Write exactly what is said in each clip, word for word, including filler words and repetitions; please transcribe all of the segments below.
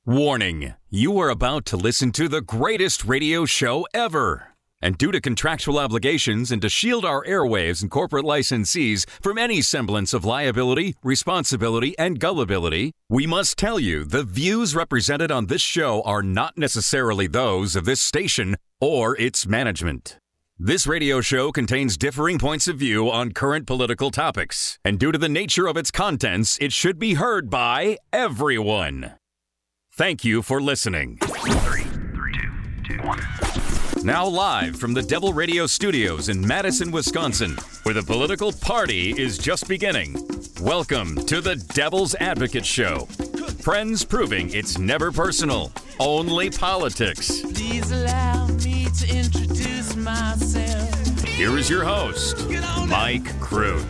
Warning, you are about to listen to the greatest radio show ever. And due to contractual obligations and to shield our airwaves and corporate licensees from any semblance of liability, responsibility, and gullibility, we must tell you the views represented on this show are not necessarily those of this station or its management. This radio show contains differing points of view on current political topics, and due to the nature of its contents, it should be heard by everyone. Thank you for listening. Three, three, two, two, one. Now live from the Devil Radio Studios in Madison, Wisconsin, where the political party is just beginning. Welcome to the Devil's Advocate Show. Friends proving it's never personal, only politics. Please allow me to introduce myself. Here is your host, Mike Crute.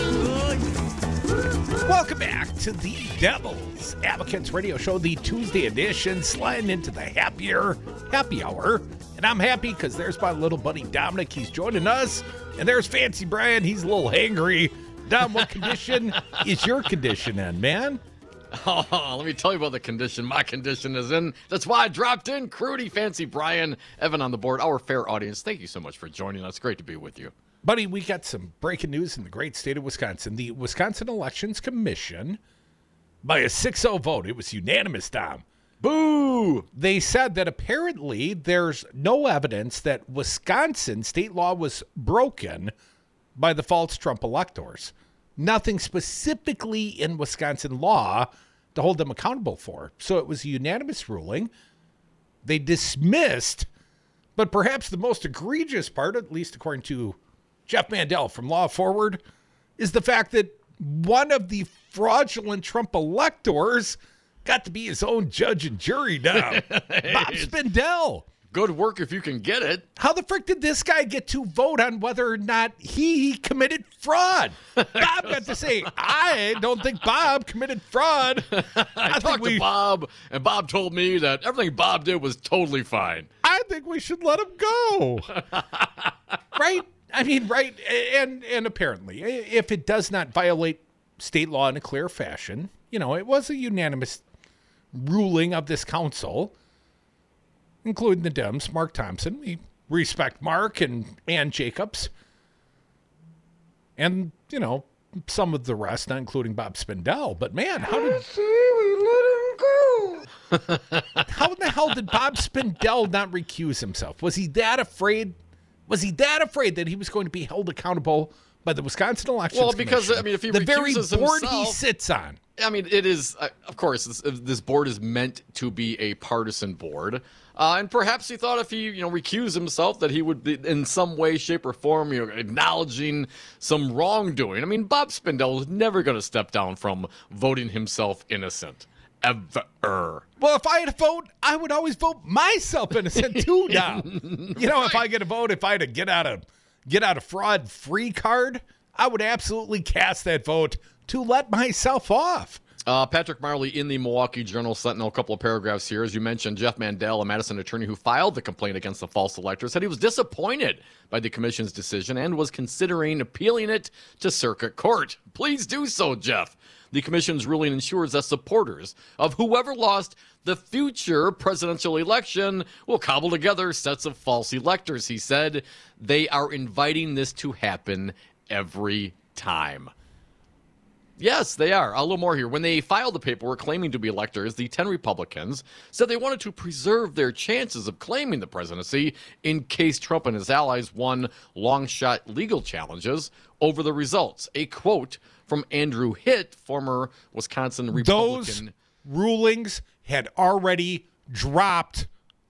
Welcome back to the Devil's Advocates Radio Show, the Tuesday edition, sliding into the happier happy hour. And I'm happy because there's my little buddy Dominic. He's joining us. And there's Fancy Brian. He's a little hangry. Dom, what condition is your condition in, man? Oh, let me tell you about the condition my condition is in. That's why I dropped in. Crudy, Fancy Brian, Evan on the board, our fair audience. Thank you so much for joining us. Great to be with you. Buddy, we got some breaking news in the great state of Wisconsin. The Wisconsin Elections Commission, by a six oh vote, it was unanimous, Dom. Boo! They said that apparently there's no evidence that Wisconsin state law was broken by the false Trump electors. Nothing specifically in Wisconsin law to hold them accountable for. So it was a unanimous ruling. They dismissed, but perhaps the most egregious part, at least according to Jeff Mandel from Law Forward, is the fact that one of the fraudulent Trump electors got to be his own judge and jury now. Bob Spindell. Good work if you can get it. How the frick did this guy get to vote on whether or not he committed fraud? Bob got to say, I don't think Bob committed fraud. I, I talked we, to Bob, and Bob told me that everything Bob did was totally fine. I think we should let him go. Right? I mean, right. And, and apparently, if it does not violate state law in a clear fashion, you know, it was a unanimous ruling of this council, including the Dems, Mark Thompson. We respect Mark and Ann Jacobs. And, you know, some of the rest, not including Bob Spindell. But, man, how did... we let him go. How in the hell did Bob Spindell not recuse himself? Was he that afraid? Was he that afraid that he was going to be held accountable by the Wisconsin Elections Well, because, Commission, I mean, if he the very recuses board himself, he sits on? I mean, it is, uh, of course, this, this board is meant to be a partisan board. Uh, and perhaps he thought if he, you know, recused himself that he would be in some way, shape, or form, you know, acknowledging some wrongdoing. I mean, Bob Spindell is never going to step down from voting himself innocent. Ever. Well, if I had to vote, I would always vote myself innocent too now. You know, if I get a vote, if I had to get out of get out of fraud free card, I would absolutely cast that vote to let myself off. Uh, Patrick Marley in the Milwaukee Journal Sentinel, a couple of paragraphs here. As you mentioned, Jeff Mandel, a Madison attorney who filed the complaint against the false elector, said he was disappointed by the commission's decision and was considering appealing it to circuit court. Please do so, Jeff. The commission's ruling ensures that supporters of whoever lost the future presidential election will cobble together sets of false electors, he said. They are inviting this to happen every time. Yes, they are. A little more here. When they filed the paperwork claiming to be electors, the ten Republicans said they wanted to preserve their chances of claiming the presidency in case Trump and his allies won long-shot legal challenges over the results. A quote from Andrew Hitt, former Wisconsin Republican. Those rulings had already dropped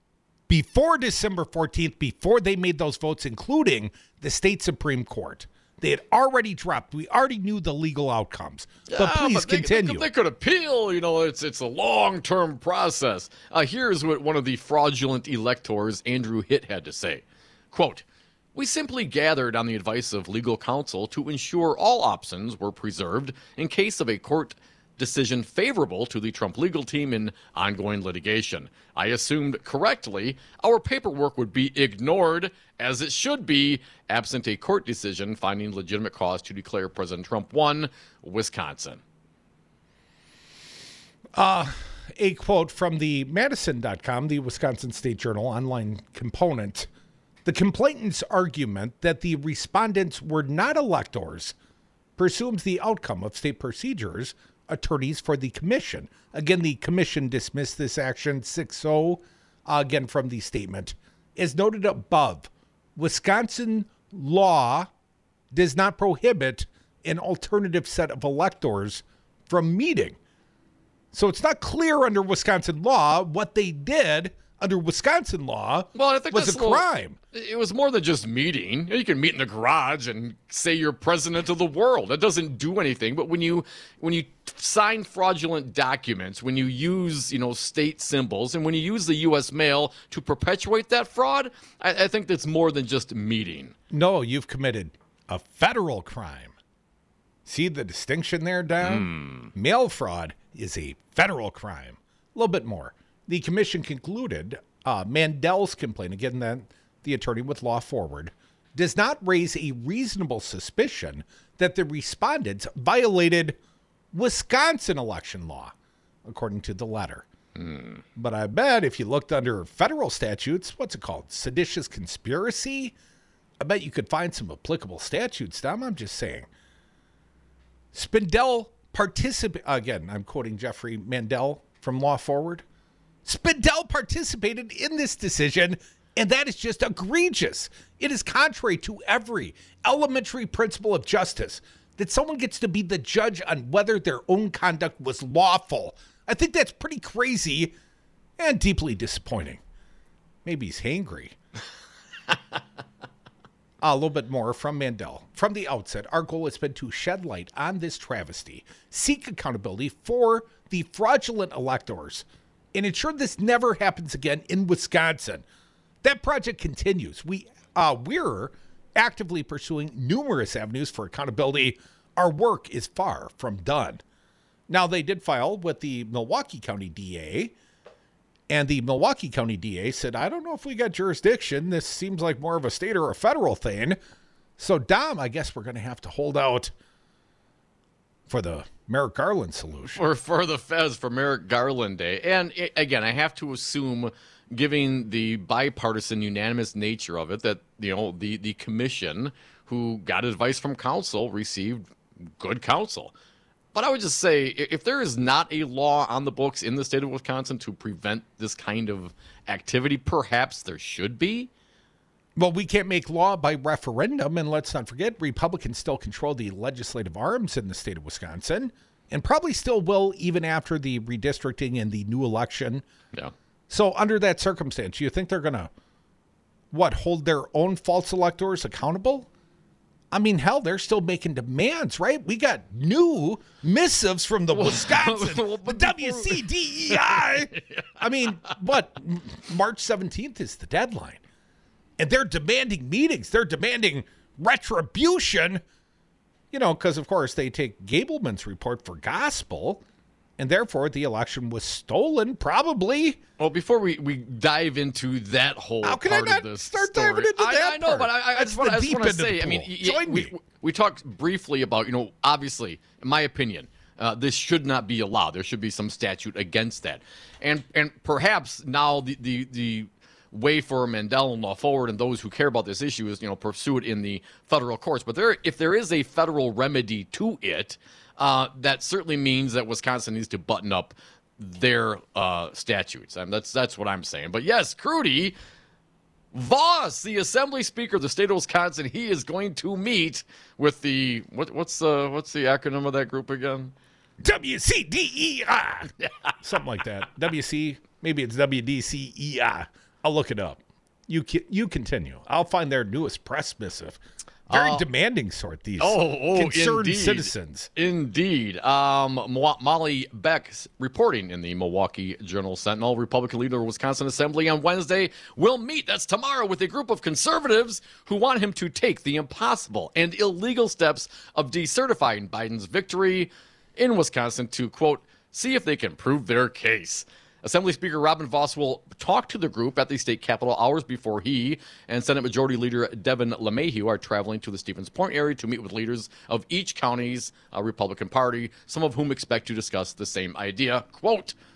before December fourteenth, before they made those votes, including the state Supreme Court. They had already dropped. We already knew the legal outcomes. But yeah, please but they, continue. They, they could appeal. You know, it's it's a long-term process. Uh, here's what one of the fraudulent electors, Andrew Hitt, had to say. Quote, "We simply gathered on the advice of legal counsel to ensure all options were preserved in case of a court decision favorable to the Trump legal team in ongoing litigation. I assumed correctly our paperwork would be ignored, as it should be, absent a court decision finding legitimate cause to declare President Trump won Wisconsin." Uh, a quote from the Madison dot com, the Wisconsin State Journal online component. The complainant's argument that the respondents were not electors presumes the outcome of state procedures, attorneys for the commission. Again, the commission dismissed this action six oh, uh, again from the statement. As noted above, Wisconsin law does not prohibit an alternative set of electors from meeting. So it's not clear under Wisconsin law what they did under Wisconsin law well, I think was that's a a little, crime. It was more than just meeting. You can meet in the garage and say you're president of the world. That doesn't do anything. But when you when you sign fraudulent documents, when you use you know state symbols, and when you use the U S mail to perpetuate that fraud, I, I think that's more than just meeting. No, you've committed a federal crime. See the distinction there, Don? Mm. Mail fraud is a federal crime. A little bit more. The commission concluded uh, Mandel's complaint, again, that the attorney with Law Forward, does not raise a reasonable suspicion that the respondents violated Wisconsin election law, according to the letter. Mm. But I bet if you looked under federal statutes, what's it called? Seditious conspiracy? I bet you could find some applicable statutes, Dom. I'm just saying. Spindell participated, again, I'm quoting Jeffrey Mandel from Law Forward. Spindell participated in this decision, and that is just egregious. It is contrary to every elementary principle of justice that someone gets to be the judge on whether their own conduct was lawful. I think that's pretty crazy and deeply disappointing. Maybe he's hangry. A little bit more from Mandel. From the outset, our goal has been to shed light on this travesty, seek accountability for the fraudulent electors, and ensure this never happens again in Wisconsin. That project continues. We, uh, we're actively pursuing numerous avenues for accountability. Our work is far from done. Now, they did file with the Milwaukee County D A, and the Milwaukee County D A said, I don't know if we got jurisdiction. This seems like more of a state or a federal thing. So, Dom, I guess we're going to have to hold out for the Merrick Garland solution. Or for the feds for Merrick Garland Day. And again, I have to assume, given the bipartisan unanimous nature of it, that, you know, the, the commission who got advice from counsel received good counsel. But I would just say, if there is not a law on the books in the state of Wisconsin to prevent this kind of activity, perhaps there should be. Well, we can't make law by referendum, and let's not forget, Republicans still control the legislative arms in the state of Wisconsin, and probably still will even after the redistricting and the new election. Yeah. So under that circumstance, you think they're going to, what, hold their own false electors accountable? I mean, hell, they're still making demands, right? We got new missives from the Wisconsin, well, the W C D E I. I mean, what, March seventeenth is the deadline. And they're demanding meetings. They're demanding retribution, you know, because, of course, they take Gableman's report for gospel, and therefore the election was stolen, probably. Well, before we, we dive into that whole How can part I not of this start story, diving into I, that I know, part? but I, I That's just want the to deep end of the say, I mean, pool. y- Join we, me. we talked briefly about, you know, obviously, in my opinion, uh, this should not be allowed. There should be some statute against that. And and perhaps now the, the, the way for Mandel and Law Forward and those who care about this issue is, you know, pursue it in the federal courts. But there, if there is a federal remedy to it, uh, that certainly means that Wisconsin needs to button up their uh, statutes. I mean, that's that's what I'm saying. But yes, Crudy Voss, the Assembly Speaker of the state of Wisconsin, he is going to meet with the what, what's the what's the acronym of that group again? W C D E I. Something like that. W C, maybe it's W D C E I. I'll look it up. You you continue. I'll find their newest press missive. Very uh, demanding sort, these oh, oh, concerned indeed. citizens. Indeed. Um, Mo- Molly Beck reporting in the Milwaukee Journal-Sentinel. Republican leader of Wisconsin Assembly on Wednesday will meet, that's tomorrow, with a group of conservatives who want him to take the impossible and illegal steps of decertifying Biden's victory in Wisconsin to, quote, see if they can prove their case. Assembly Speaker Robin Voss will talk to the group at the state capitol hours before he and Senate Majority Leader Devin LeMahieu are traveling to the Stevens Point area to meet with leaders of each county's uh, Republican Party, some of whom expect to discuss the same idea. Quote,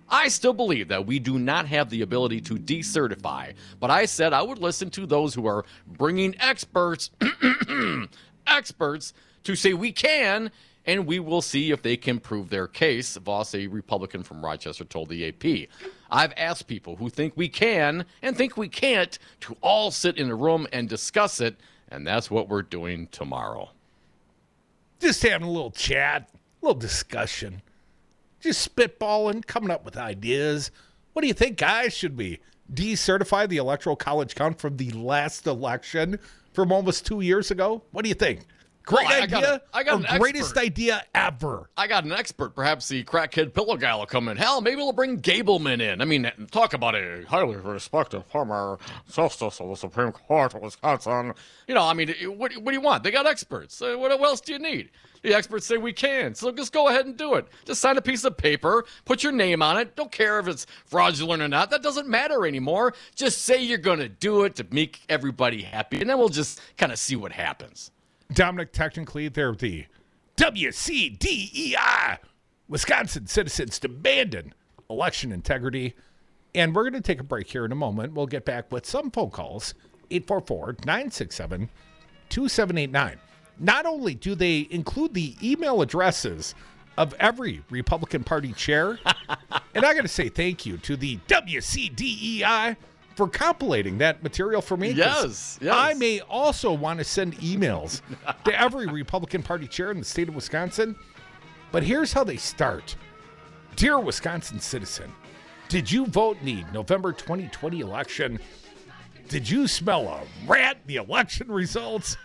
I still believe that we do not have the ability to decertify, but I said I would listen to those who are bringing experts, experts, to say we can, and we will see if they can prove their case, Voss, a Republican from Rochester, told the A P. I've asked people who think we can and think we can't to all sit in a room and discuss it, and that's what we're doing tomorrow. Just having a little chat, a little discussion. Just spitballing, coming up with ideas. What do you think, guys? Should we decertify the Electoral College count from the last election from almost two years ago? What do you think? Great Well, I idea got a- I got or an greatest expert. idea ever? I got an expert. Perhaps the crackhead pillow guy will come in. Hell, maybe we'll bring Gableman in. I mean, talk about a highly respected former justice of the Supreme Court of Wisconsin. You know, I mean, what, what do you want? They got experts. Uh, what, what else do you need? The experts say we can, so just go ahead and do it. Just sign a piece of paper, put your name on it. Don't care if it's fraudulent or not. That doesn't matter anymore. Just say you're going to do it to make everybody happy, and then we'll just kind of see what happens. Dominic, technically, they're the W C D E I, Wisconsin Citizens Demanding Election Integrity. And we're going to take a break here in a moment. We'll get back with some phone calls, eight four four, nine six seven, two seven eight nine. Not only do they include the email addresses of every Republican Party chair, and I got to say thank you to the W C D E I for compilating that material for me. 'Cause Yes, yes. I may also want to send emails to every Republican Party chair in the state of Wisconsin. But here's how they start. Dear Wisconsin citizen, did you vote in the November twenty twenty election? Did you smell a rat in the election results?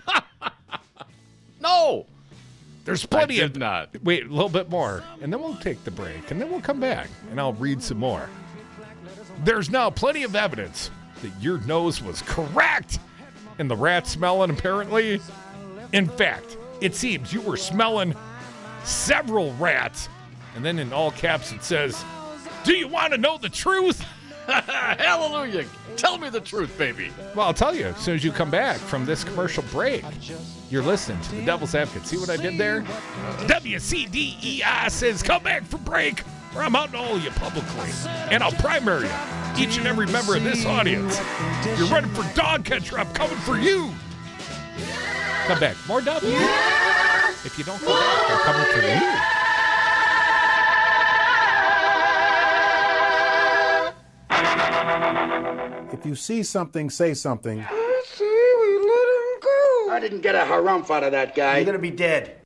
No, There's plenty I of did not. Wait, a little bit more, and then we'll take the break, and then we'll come back, and I'll read some more. There's now plenty of evidence that your nose was correct in the rat smelling, apparently. In fact, it seems you were smelling several rats. And then in all caps it says, do you want to know the truth? Hallelujah. Tell me the truth, baby. Well, I'll tell you as soon as you come back from this commercial break. You're listening to the Devil's Advocate. See what I did there? W C D E I says come back for break, or I'm out to all you publicly. And I'll primary you, each and every member of this audience. If you're running for dog catcher, I'm coming for you. Come back. More W. If you don't come back, I'm coming for you. If you see something, say something. I didn't get a harumph out of that guy. You're gonna be dead.